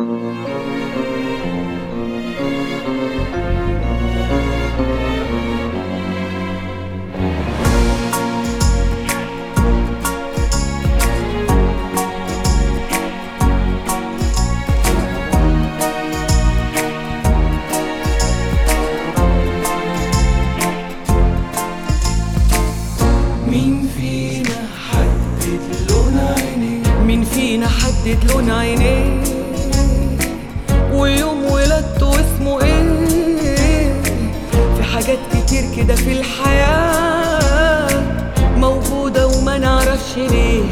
مين فينا حدد لون عينيه ويوم ولادته اسمه ايه؟ في حاجات كتير كده في الحياة موجودة وما نعرفش ليه،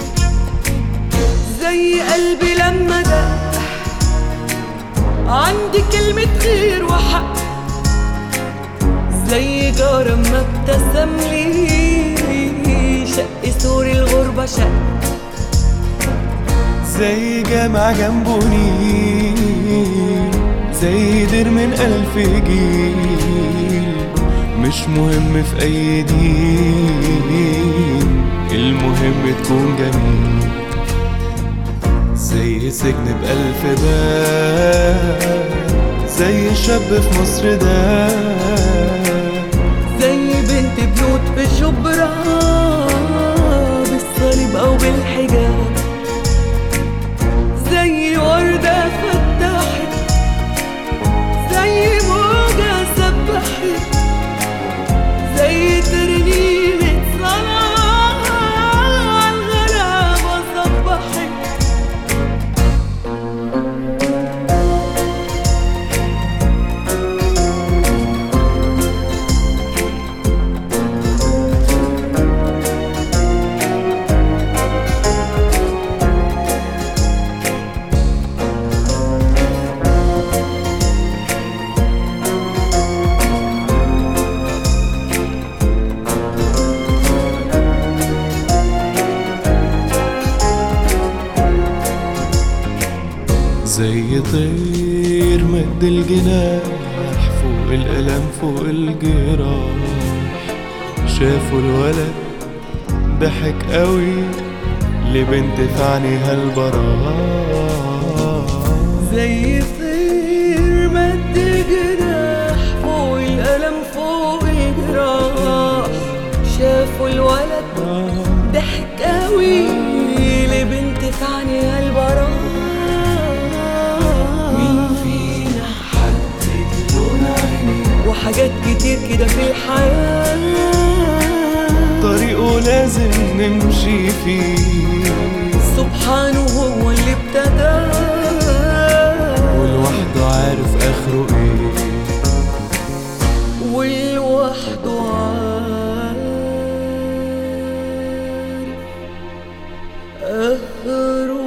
زي قلبي لما دق عندي كلمة خير وحق، زي جارة ما ابتسم لي شق سور الغربة شق، زي جامع جنبه نيل، زي دير من 1000 جيل. مش مهم في أي دين، المهم تكون جميل. زي سجن ب1000 باب، زي شاب في مصر ده، زي بنت بنوت في شبرا بالصليب أو بالحجاب، زي وردة فتحت، زي موجة سبحت، زي ترنيمة صلاة عالغلابة صبحت. زي طير مد الجناح فوق الألم فوق الجراح. شافوا الولد ضحك قوي لبنت في عينيها البراح. زي طير مد جناح فوق الألم فوق الجراح. شافوا الولد ضحك قوي لبنت في عينيها البراح. وحاجات كتير كده في الحياة طريقه لازم نمشي فيه، سبحانه هو اللي ابتدى ولوحده عارف آخره ايه، ولوحده عارف آخره